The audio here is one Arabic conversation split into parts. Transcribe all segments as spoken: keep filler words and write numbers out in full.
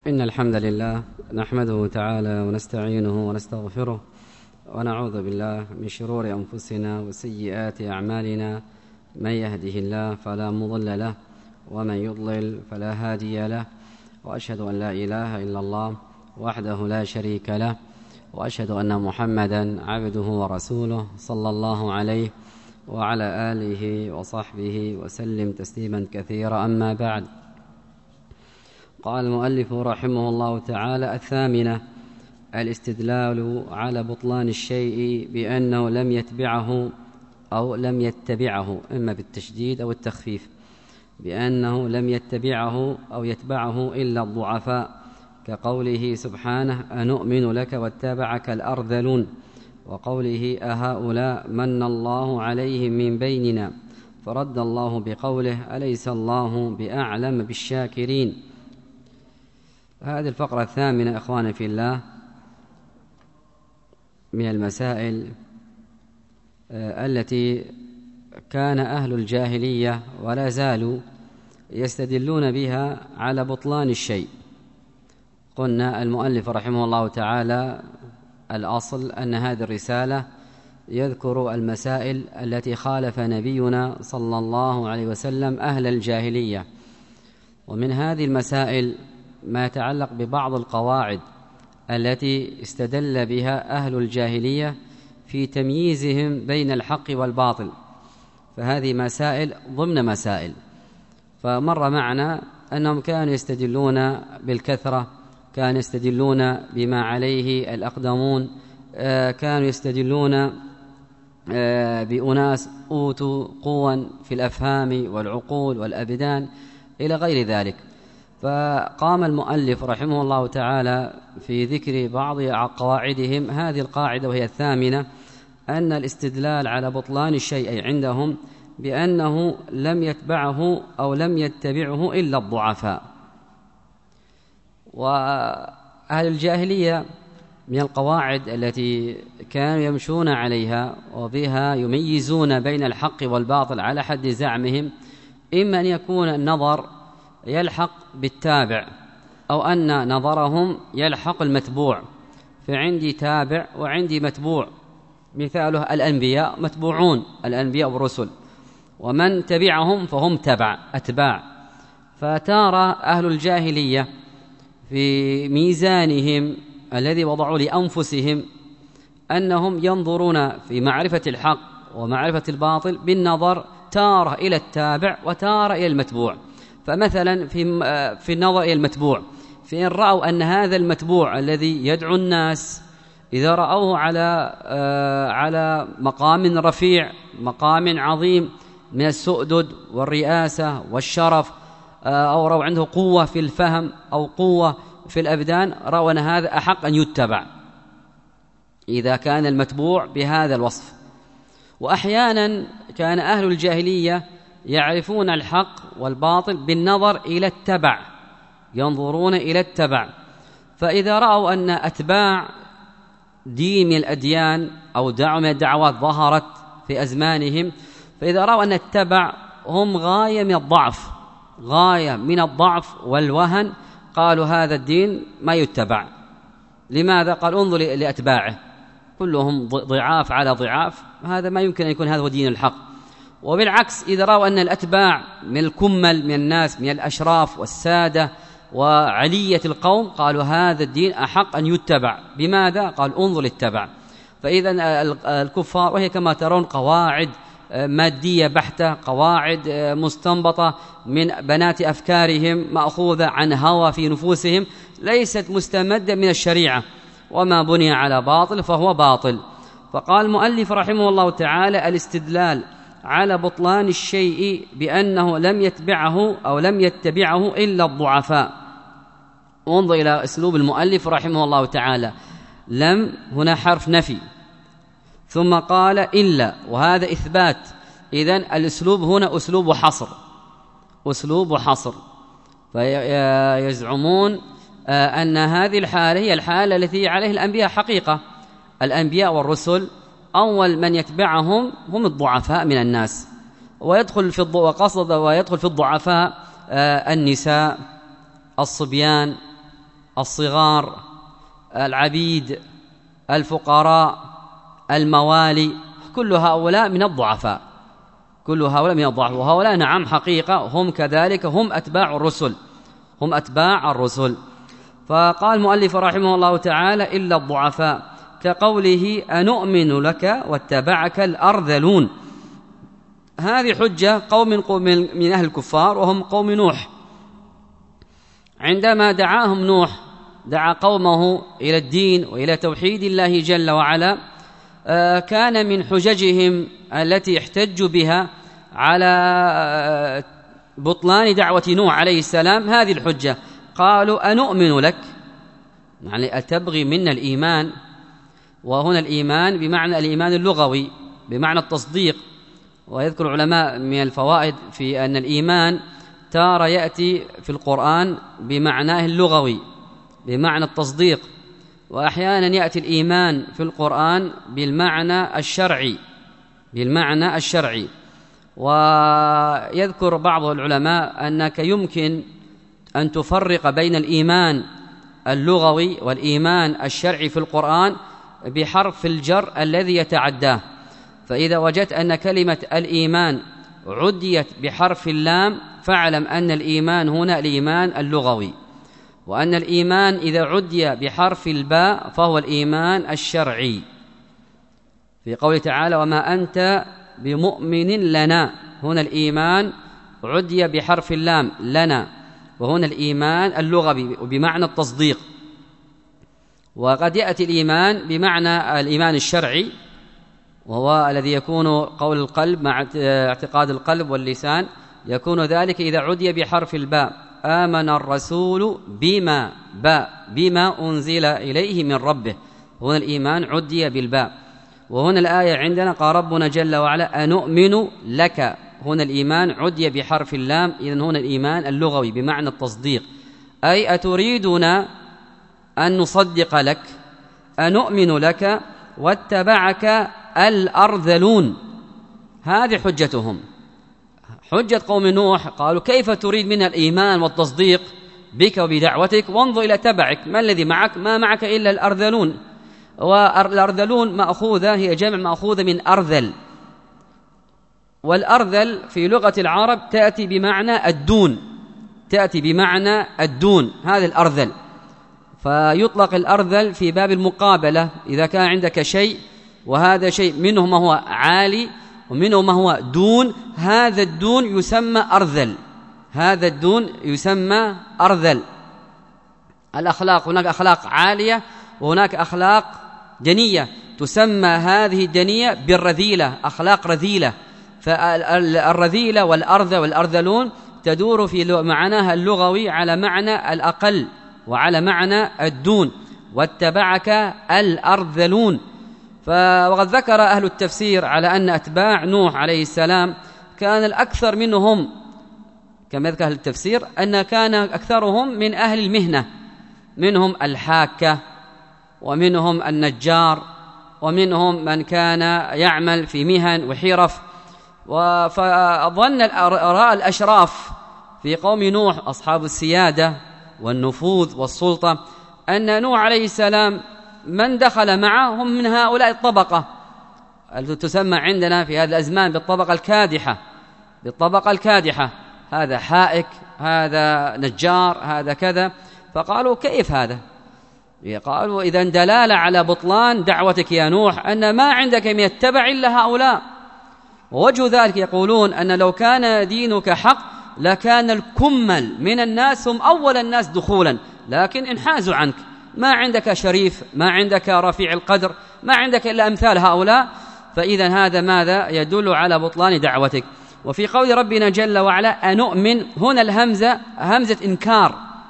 إن الحمد لله نحمده تعالى ونستعينه ونستغفره ونعوذ بالله من شرور أنفسنا وسيئات أعمالنا. من يهده الله فلا مضل له ومن يضلل فلا هادي له، وأشهد أن لا إله إلا الله وحده لا شريك له، وأشهد أن محمدا عبده ورسوله صلى الله عليه وعلى آله وصحبه وسلم تسليما كثيرا. أما بعد، قال المؤلف رحمه الله تعالى: الثامنة الاستدلال على بطلان الشيء بأنه لم يتبعه أو لم يتبعه، إما بالتشديد أو التخفيف، بأنه لم يتبعه أو يتبعه إلا الضعفاء، كقوله سبحانه: أنؤمن لك واتبعك الأرذلون، وقوله: أهؤلاء من الله عليهم من بيننا، فرد الله بقوله: أليس الله بأعلم بالشاكرين. هذه الفقرة الثامنة إخواني في الله من المسائل التي كان أهل الجاهلية ولا زالوا يستدلون بها على بطلان الشيء. قلنا المؤلف رحمه الله تعالى الأصل أن هذه الرسالة يذكر المسائل التي خالف نبينا صلى الله عليه وسلم أهل الجاهلية، ومن هذه المسائل ما يتعلق ببعض القواعد التي استدل بها أهل الجاهلية في تمييزهم بين الحق والباطل، فهذه مسائل ضمن مسائل. فمر معنا أنهم كانوا يستدلون بالكثرة، كانوا يستدلون بما عليه الأقدمون، كانوا يستدلون بأناس أوتوا قوا في الأفهام والعقول والأبدان إلى غير ذلك. فقام المؤلف رحمه الله تعالى في ذكر بعض قواعدهم. هذه القاعدة وهي الثامنة: أن الاستدلال على بطلان الشيء عندهم بأنه لم يتبعه أو لم يتبعه إلا الضعفاء. وأهل الجاهلية من القواعد التي كانوا يمشون عليها وبها يميزون بين الحق والباطل على حد زعمهم، إما أن يكون النظر يلحق بالتابع، أو أن نظرهم يلحق المتبوع، فعندي تابع وعندي متبوع. مثاله الأنبياء متبوعون، الأنبياء والرسل، ومن تبعهم فهم تبع أتباع. فترى أهل الجاهلية في ميزانهم الذي وضعوا لأنفسهم أنهم ينظرون في معرفة الحق ومعرفة الباطل بالنظر تارة إلى التابع وتارة إلى المتبوع. فمثلا في في النظر إلى المتبوع، فإن رأوا أن هذا المتبوع الذي يدعو الناس إذا رأوه على على مقام رفيع، مقام عظيم من السؤدد والرئاسة والشرف، أو رأوا عنده قوة في الفهم أو قوة في الأبدان، رأوا أن هذا أحق أن يتبع إذا كان المتبوع بهذا الوصف. وأحيانا كان أهل الجاهلية يعرفون الحق والباطل بالنظر إلى التبع، ينظرون إلى التبع. فإذا رأوا أن أتباع دين من الأديان أو دعوة من الدعوات ظهرت في أزمانهم، فإذا رأوا أن التبع هم غاية من الضعف، غاية من الضعف والوهن، قالوا هذا الدين ما يتبع. لماذا؟ قال انظر لأتباعه كلهم ضعاف على ضعاف، هذا ما يمكن أن يكون هذا هو دين الحق. وبالعكس إذا رأوا أن الأتباع من الكمل من الناس، من الأشراف والسادة وعلية القوم، قالوا هذا الدين أحق أن يتبع. بماذا؟ قال انظر للتبع. فإذا الكفار، وهي كما ترون قواعد مادية بحتة، قواعد مستنبطة من بنات أفكارهم، مأخوذة عن هوى في نفوسهم، ليست مستمدة من الشريعة، وما بني على باطل فهو باطل. فقال المؤلف رحمه الله تعالى: الاستدلال على بطلان الشيء بأنه لم يتبعه أو لم يتبعه إلا الضعفاء. انظر إلى أسلوب المؤلف رحمه الله تعالى، لم هنا حرف نفي، ثم قال إلا، وهذا إثبات. إذن الأسلوب هنا أسلوب حصر، أسلوب حصر. فيزعمون أن هذه الحالة هي الحالة التي عليه الأنبياء حقيقة. الأنبياء والرسل أول من يتبعهم هم الضعفاء من الناس، ويدخل في وقصد ويدخل في الضعفاء النساء، الصبيان، الصغار، العبيد، الفقراء، الموالي، كل هؤلاء من الضعفاء، كل هؤلاء من الضعفاء. وهؤلاء نعم حقيقة هم كذلك، هم أتباع الرسل، هم أتباع الرسل. فقال المؤلف رحمه الله تعالى إلا الضعفاء، كقوله أنؤمن لك واتبعك الأرذلون. هذه حجة قوم من أهل الكفار وهم قوم نوح. عندما دعاهم نوح، دعا قومه إلى الدين وإلى توحيد الله جل وعلا، كان من حججهم التي احتجوا بها على بطلان دعوة نوح عليه السلام هذه الحجة. قالوا أنؤمن لك، يعني أتبغي منا الإيمان. وهنا الإيمان بمعنى الإيمان اللغوي، بمعنى التصديق. ويذكر العلماء من الفوائد في أن الإيمان تارة يأتي في القرآن بمعناه اللغوي بمعنى التصديق، وأحيانا يأتي الإيمان في القرآن بالمعنى الشرعي بالمعنى الشرعي. ويذكر بعض العلماء أنك يمكن أن تفرق بين الإيمان اللغوي والإيمان الشرعي في القرآن بحرف الجر الذي يتعداه. فإذا وجدت أن كلمة الإيمان عديت بحرف اللام فاعلم أن الإيمان هنا الإيمان اللغوي، وأن الإيمان إذا عدي بحرف الباء فهو الإيمان الشرعي. في قوله تعالى وما أنت بمؤمن لنا، هنا الإيمان عدي بحرف اللام لنا، وهنا الإيمان اللغوي بمعنى التصديق. وقد يأتي الإيمان بمعنى الإيمان الشرعي، وهو الذي يكون قول القلب مع اعتقاد القلب واللسان، يكون ذلك إذا عدي بحرف الباء آمن الرسول بما باء بما أنزل إليه من ربه، هنا الإيمان عدي بالباء. وهنا الآية عندنا قال ربنا جل وعلا أنؤمن لك، هنا الإيمان عدي بحرف اللام، إذن هنا الإيمان اللغوي بمعنى التصديق، أي أتريدنا أن نصدق لك، أنؤمن لك واتبعك الأرذلون. هذه حجتهم، حجة قوم نوح. قالوا كيف تريد منا الإيمان والتصديق بك وبدعوتك، وانظر إلى تبعك، ما الذي معك؟ ما معك إلا الأرذلون. والأرذلون مأخوذة، هي جمع مأخوذة من أرذل، والأرذل في لغة العرب تأتي بمعنى الدون، تأتي بمعنى الدون، هذا الأرذل. فيطلق الأرذل في باب المقابلة، إذا كان عندك شيء وهذا شيء منه ما هو عالي ومنه ما هو دون، هذا الدون يسمى أرذل، هذا الدون يسمى أرذل. الأخلاق، هناك أخلاق عالية وهناك أخلاق دنية، تسمى هذه الدنية بالرذيلة، أخلاق رذيلة. فالرذيلة والأرذل والأرذلون تدور في معناها اللغوي على معنى الأقل وعلى معنى الدون. واتبعك الأرذلون. وقد ذكر أهل التفسير على أن أتباع نوح عليه السلام كان الأكثر منهم، كما يذكر أهل التفسير، أن كان أكثرهم من أهل المهنة، منهم الحاكة ومنهم النجار ومنهم من كان يعمل في مهن وحرف. فظن الآراء الأشراف في قوم نوح أصحاب السيادة والنفوذ والسلطة أن نوح عليه السلام من دخل معه هم من هؤلاء الطبقة التي تسمى عندنا في هذا الأزمان بالطبقة الكادحة، بالطبقة الكادحة، هذا حائك، هذا نجار، هذا كذا. فقالوا كيف هذا؟ قالوا إذا دلالة على بطلان دعوتك يا نوح أن ما عندك من يتبع إلا هؤلاء. ووجه ذلك يقولون أن لو كان دينك حق لكان الكمل من الناس هم أول الناس دخولا، لكن انحازوا عنك، ما عندك شريف، ما عندك رفيع القدر، ما عندك إلا أمثال هؤلاء. فإذا هذا ماذا يدل على بطلان دعوتك. وفي قول ربنا جل وعلا أنؤمن، هنا الهمزة همزة إنكار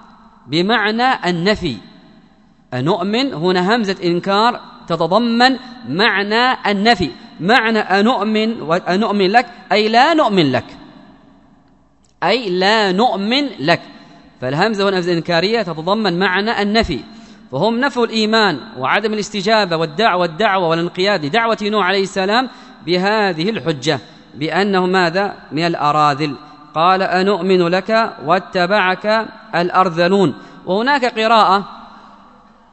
بمعنى النفي، أنؤمن هنا همزة إنكار تتضمن معنى النفي، معنى أنؤمن وأنؤمن لك أي لا نؤمن لك، أي لا نؤمن لك. فالهمزة هنا همزة إنكارية تتضمن معنى النفي، فهم نفوا الإيمان وعدم الاستجابة والدعوة والدعوة والانقياد لدعوة نوح عليه السلام بهذه الحجة بأنه ماذا؟ من الأراذل. قال أنؤمن لك واتبعك الأرذلون. وهناك قراءة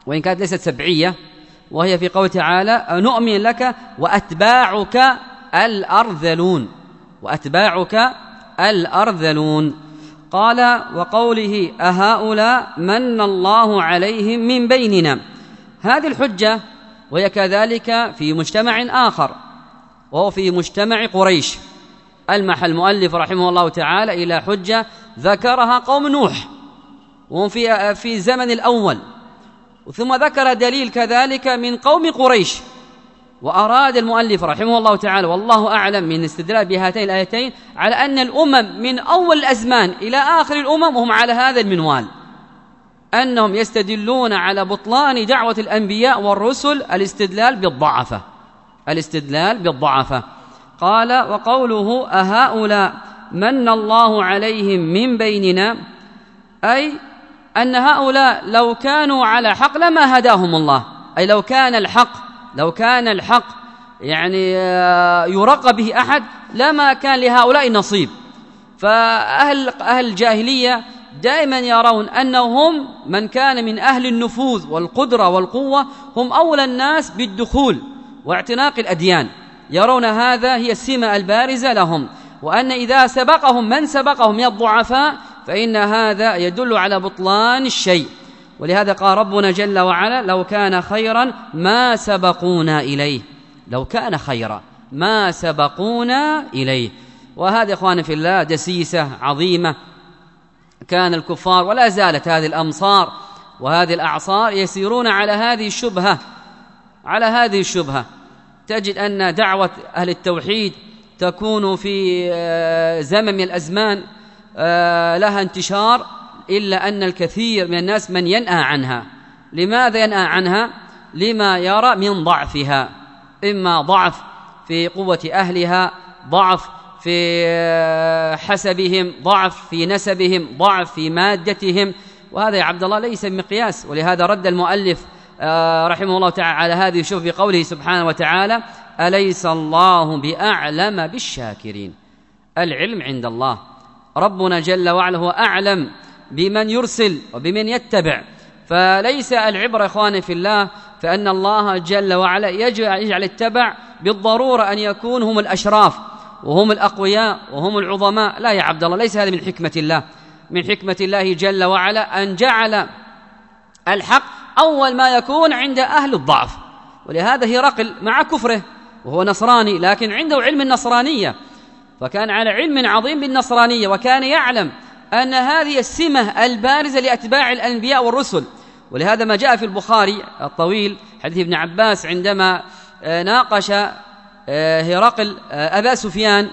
وإن كانت ليست سبعية، وهي في قوله تعالى نؤمن لك وأتباعك الأرذلون، وأتباعك الأرذلون. قال وقوله أهؤلاء من الله عليهم من بيننا، هذه الحجة وهي كذلك في مجتمع آخر وهو في مجتمع قريش. ألمح المؤلف رحمه الله تعالى إلى حجة ذكرها قوم نوح وهم في في الزمن الأول، ثم ذكر دليل كذلك من قوم قريش. وأراد المؤلف رحمه الله تعالى والله أعلم من استدلال بهاتين الآيتين على أن الأمم من أول الأزمان إلى آخر الأمم هم على هذا المنوال، أنهم يستدلون على بطلان دعوة الأنبياء والرسل الاستدلال بالضعفة، الاستدلال بالضعفة. قال وقوله أهؤلاء من الله عليهم من بيننا، أي أن هؤلاء لو كانوا على حق لما هداهم الله، أي لو كان الحق لو كان الحق يعني يرقى به أحد لما كان لهؤلاء نصيب. فأهل أهل الجاهلية دائما يرون أنهم من كان من أهل النفوذ والقدرة والقوة هم أولى الناس بالدخول واعتناق الأديان، يرون هذا هي السمة البارزة لهم، وأن إذا سبقهم من سبقهم من الضعفاء فإن هذا يدل على بطلان الشيء. ولهذا قال ربنا جل وعلا لو كان خيرا ما سبقونا إليه، لو كان خيرا ما سبقونا إليه. وهذا إخواني في الله دسيسة عظيمة كان الكفار ولا زالت هذه الأمصار وهذه الأعصار يسيرون على هذه الشبهة على هذه الشبهة تجد أن دعوة أهل التوحيد تكون في زمن من الأزمان لها انتشار، إلا أن الكثير من الناس من ينأى عنها. لماذا ينأى عنها؟ لما يرى من ضعفها، إما ضعف في قوة أهلها، ضعف في حسبهم، ضعف في نسبهم، ضعف في مادتهم، وهذا يا عبد الله ليس بمقياس. ولهذا رد المؤلف رحمه الله تعالى على هذه الشبهة بقوله سبحانه وتعالى أليس الله بأعلم بالشاكرين. العلم عند الله، ربنا جل وعلا هو أعلم بمن يرسل وبمن يتبع، فليس العبرة إخواني في الله فأن الله جل وعلا يجعل التبع بالضرورة أن يكون هم الأشراف وهم الأقوياء وهم العظماء، لا يا عبد الله، ليس هذا من حكمة الله. من حكمة الله جل وعلا أن جعل الحق أول ما يكون عند أهل الضعف. ولهذا هرقل مع كفره وهو نصراني لكن عنده علم النصرانية، فكان على علم عظيم بالنصرانية، وكان يعلم أن هذه السمة البارزة لأتباع الأنبياء والرسل. ولهذا ما جاء في البخاري الطويل حديث ابن عباس عندما ناقش هرقل أبا سفيان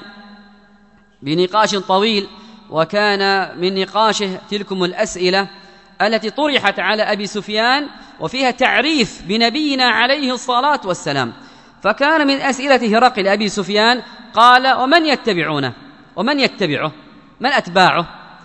بنقاش طويل، وكان من نقاشه تلكم الأسئلة التي طرحت على أبي سفيان وفيها تعريف بنبينا عليه الصلاة والسلام. فكان من أسئلة هرقل أبي سفيان قال ومن يتبعونه، ومن يتبعه، من أتباعه،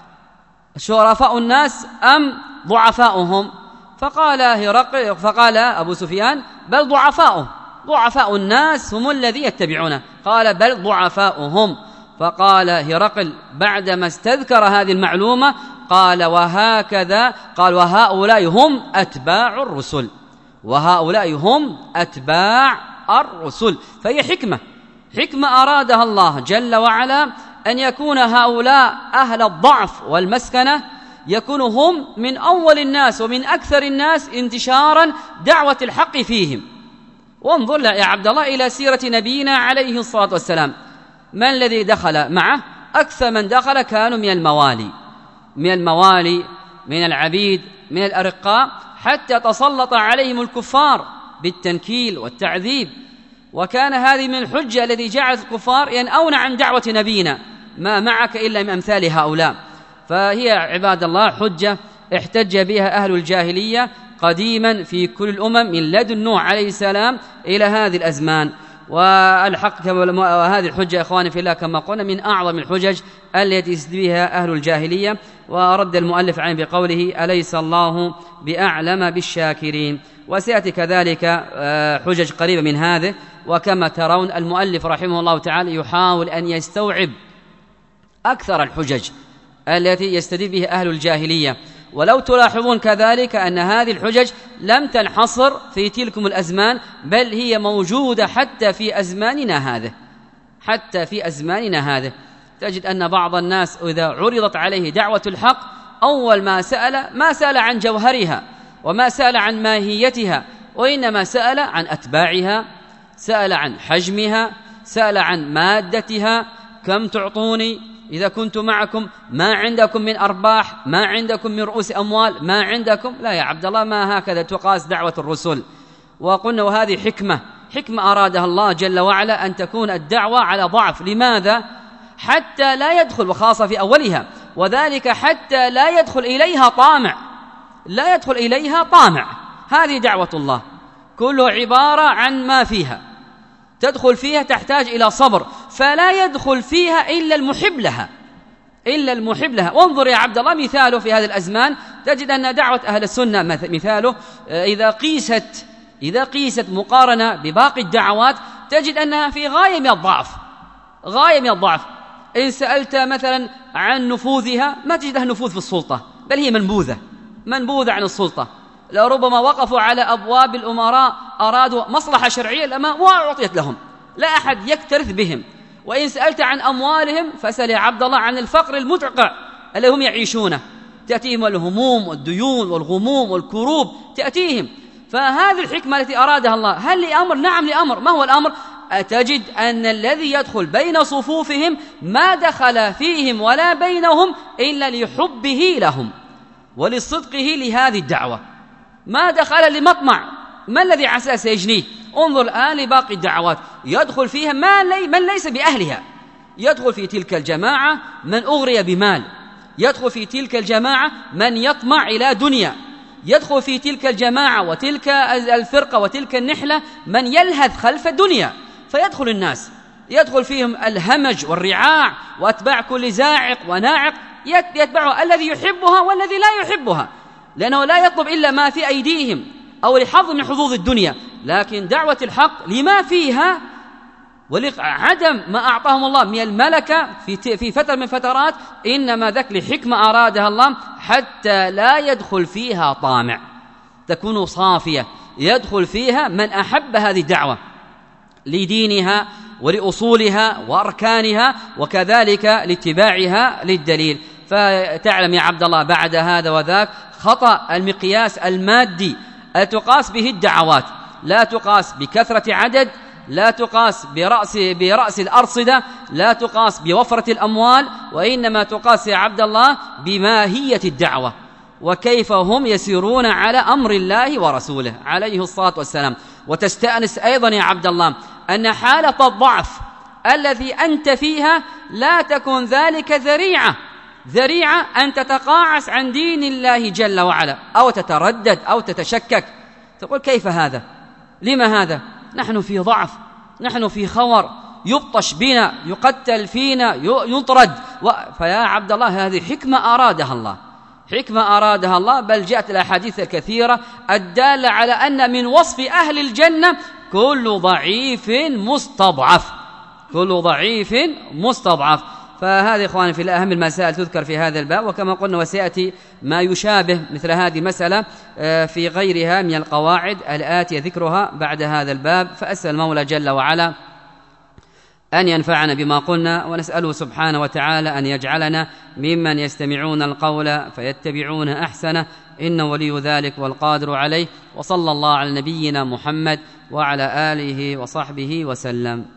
شرفاء الناس أم ضعفاؤهم؟ فقال هرقل فقال أبو سفيان بل ضعفاؤه، ضعفاء الناس هم الذي يتبعونه. قال بل ضعفاؤهم. فقال هرقل بعدما استذكر هذه المعلومة قال وهكذا قال وهؤلاء هم أتباع الرسل، وهؤلاء هم أتباع الرسل. فهي حكمة حكمة أرادها الله جل وعلا أن يكون هؤلاء أهل الضعف والمسكنة يكونوا هم من أول الناس ومن أكثر الناس انتشارا دعوة الحق فيهم. وانظر يا عبد الله إلى سيرة نبينا عليه الصلاة والسلام، من الذي دخل معه؟ أكثر من دخل كانوا من الموالي من الموالي من العبيد من الأرقاء، حتى تسلط عليهم الكفار بالتنكيل والتعذيب. وكان هذه من الحجة الذي جعلت الكفار ينأون عن دعوة نبينا، ما معك إلا من أمثال هؤلاء. فهي عباد الله حجة احتج بها أهل الجاهلية قديما في كل الأمم من لدن نوح عليه السلام إلى هذه الأزمان. والحق وهذه الحجة إخواني في الله كما قلنا من أعظم الحجج التي يستدل بها أهل الجاهلية. ورد المؤلف عنه بقوله أليس الله بأعلم بالشاكرين. وسيأتي كذلك حجج قريبة من هذه. وكما ترون المؤلف رحمه الله تعالى يحاول أن يستوعب أكثر الحجج التي يستدل بها أهل الجاهلية، ولو تلاحظون كذلك أن هذه الحجج لم تنحصر في تلكم الأزمان، بل هي موجودة حتى في أزماننا هذه، حتى في أزماننا هذه. تجد أن بعض الناس إذا عرضت عليه دعوة الحق أول ما سأل ما سأل عن جوهرها وما سأل عن ماهيتها، وإنما سأل عن أتباعها، سأل عن حجمها، سأل عن مادتها، كم تعطوني إذا كنت معكم، ما عندكم من أرباح، ما عندكم من رؤوس أموال، ما عندكم. لا يا عبد الله، ما هكذا تقاس دعوة الرسل. وقلنا وهذه حكمة حكمة أرادها الله جل وعلا أن تكون الدعوة على ضعف. لماذا؟ حتى لا يدخل، وخاصة في أولها، وذلك حتى لا يدخل إليها طامع، لا يدخل إليها طامع. هذه دعوة الله كله عبارة عن ما فيها، تدخل فيها تحتاج إلى صبر، فلا يدخل فيها إلا المحب لها، إلا المحب لها. وانظر يا عبد الله مثاله في هذه الأزمان، تجد أن دعوة أهل السنة مثاله إذا قيست إذا قيست مقارنة بباقي الدعوات تجد أنها في غاية من الضعف، غاية من الضعف. إن سألت مثلا عن نفوذها ما تجدها نفوذ في السلطة، بل هي منبوذة منبوذة عن السلطة. لربما وقفوا على أبواب الأمراء أرادوا مصلحة شرعية لما وأعطيت لهم، لا أحد يكترث بهم. وإن سألت عن أموالهم فسأل يا عبد الله عن الفقر المدقع الذي هم يعيشونه، تأتيهم الهموم والديون والغموم والكروب تأتيهم. فهذه الحكمة التي أرادها الله، هل لأمر؟ نعم لأمر. ما هو الأمر؟ أتجد أن الذي يدخل بين صفوفهم ما دخل فيهم ولا بينهم إلا لحبه لهم ولصدقه لهذه الدعوة، ما دخل لمطمع. ما الذي عسى سيجنيه؟ انظر الآن لباقي الدعوات، يدخل فيها ما لي من ليس بأهلها. يدخل في تلك الجماعة من أغري بمال، يدخل في تلك الجماعة من يطمع إلى دنيا، يدخل في تلك الجماعة وتلك الفرقة وتلك النحلة من يلهث خلف الدنيا. فيدخل الناس، يدخل فيهم الهمج والرعاع وأتباع كل زاعق وناعق، يتبعها الذي يحبها والذي لا يحبها، لأنه لا يطلب إلا ما في أيديهم أو لحظ من حظوظ الدنيا. لكن دعوة الحق لما فيها ولعدم ما أعطاهم الله من الملكة في في فترة من فترات، إنما ذاك لحكمة أرادها الله حتى لا يدخل فيها طامع، تكون صافية، يدخل فيها من أحب هذه الدعوة لدينها ولأصولها وأركانها، وكذلك لاتباعها للدليل. فتعلم يا عبد الله بعد هذا وذاك خطأ المقياس المادي تقاس به الدعوات، لا تقاس بكثرة عدد، لا تقاس برأس, برأس الأرصدة، لا تقاس بوفرة الأموال، وإنما تقاس يا عبد الله بماهية الدعوة وكيف هم يسيرون على أمر الله ورسوله عليه الصلاة والسلام. وتستأنس أيضا يا عبد الله أن حالة الضعف الذي أنت فيها لا تكون ذلك ذريعة ذريعة أن تتقاعس عن دين الله جل وعلا أو تتردد أو تتشكك، تقول كيف هذا؟ لما هذا؟ نحن في ضعف، نحن في خور، يبطش بنا، يقتل فينا، يطرد و... فيا عبد الله هذه حكمة أرادها الله، حكمة أرادها الله. بل جاءت الأحاديث الكثيرة الدالة على أن من وصف أهل الجنة كل ضعيف مستضعف، كل ضعيف مستضعف. فهذه إخواني في أهم المسائل تذكر في هذا الباب، وكما قلنا وسيأتي ما يشابه مثل هذه المسألة في غيرها من القواعد الآتية ذكرها بعد هذا الباب. فأسأل المولى جل وعلا أن ينفعنا بما قلنا، ونسأله سبحانه وتعالى أن يجعلنا ممن يستمعون القول فيتبعون أحسنه، إن ولي ذلك والقادر عليه. وصلى الله على نبينا محمد وعلى آله وصحبه وسلم.